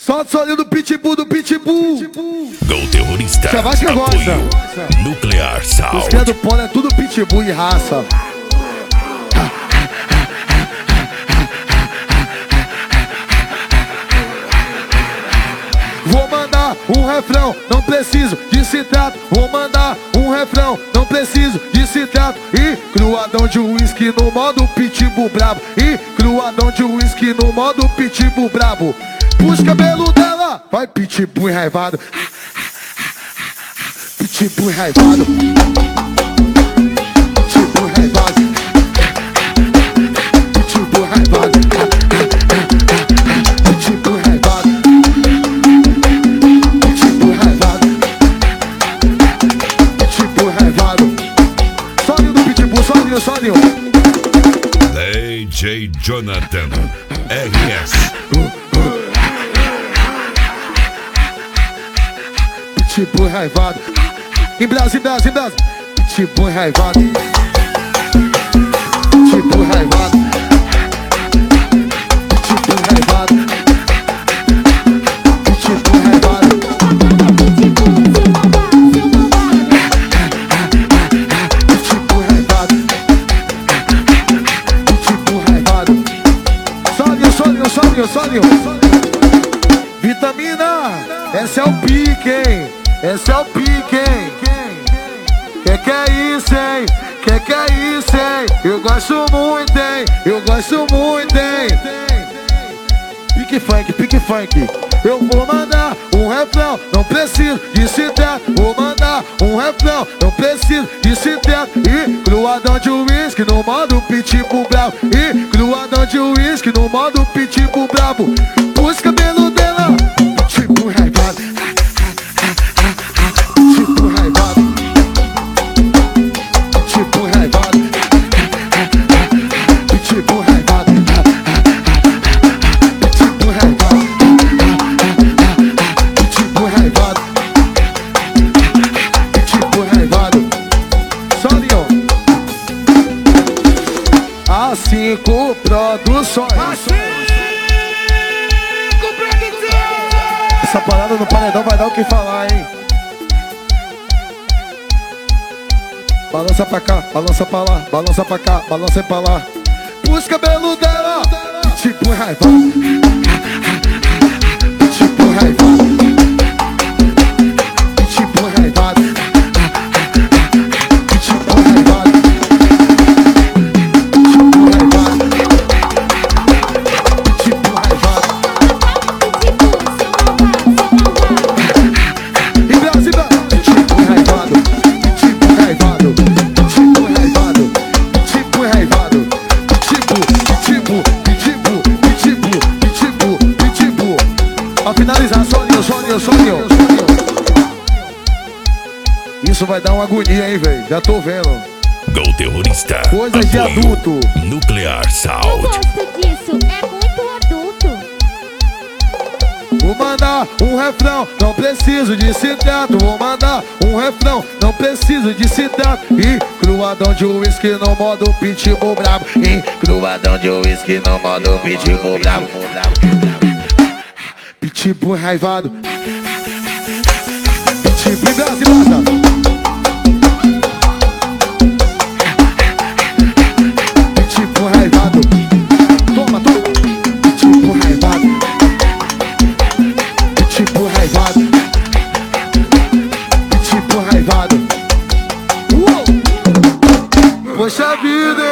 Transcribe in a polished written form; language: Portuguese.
Solta o solinho do pitbull, do pitbull. Gol Terrorista. Já vai que gosta. Nuclear Sound. Os que é do polo é tudo pitbull e raça. Vou mandar um refrão, não preciso de citato. Vou mandar um refrão, não preciso de citato. E cruadão de uísque no modo pitbull brabo. E cruadão de uísque no modo pitbull brabo. Puxa o cabelo dela, vai pitbull enraivado. Pitbull enraivado. Pitbull enraivado. Pitbull enraivado. Pitbull enraivado. Pitbull enraivado. Pitbull enraivado. Solinho do pitbull, solinho, solinho. DJ Jonathan RS. Pitbull enraivado. Em Brasil, em Brasil, em Brasil. Pitbull enraivado. Pitbull enraivado. Pitbull enraivado. Pitbull enraivado. Pitbull enraivado. Pitbull enraivado. Solinho, solinho, solinho, solinho. Vitamina, esse é o pique, hein? Esse é o pique, hein? Que é isso, hein? Que é isso, hein? Eu gosto muito, hein? Eu gosto muito, hein? Pique funk, pique funk. Eu vou mandar um refrão, não preciso de citar. Vou mandar um refrão, não preciso de citar. E cruadão de uísque no modo pitbull brabo. E cruadão de uísque no modo pitbull brabo. Puxa o cabelo dela, pitbull enraivado. Pitbull enraivado. Pitbull enraivado. Pitbull enraivado. Pitbull enraivado. Pitbull enraivado. Pitbull enraivado. Solinho. A5 Produções. Essa parada no paredão vai dar o que falar, hein? Balança pra cá, balança pra lá, balança pra cá, balança pra lá. Puxa o cabelo dela, pitbull enraivado. Pitbull enraivado. Pitbull enraivado. Pitbull enraivado. Pitbull enraivado. Pitbull enraivado. Em Brasil, pitbull enraivado. Pitbull enraivado. Pitbull enraivado. Pitbull enraivado. Pitbull, pitbull, pitbull, pitbull, pitbull, pitbull. Pra finalizar, solinho, solinho, solinho. Isso vai dar uma agonia, hein, velho? Já tô vendo. Gol Terrorista. Coisas de Apoio adulto. Eu Nuclear Sound. gosto disso, é muito adulto. Vou mandar um refrão, não preciso de citato. Vou mandar um refrão, não preciso de citato. E cruadão de uísque no modo pitbull brabo. E cruadão de uísque no modo pitbull brabo. Pitbull enraivado. Pitbull Brasil. Pitbull enraivado. Toma, toma. Pitbull enraivado. Pitbull enraivado. Pitbull enraivado. Poxa vida,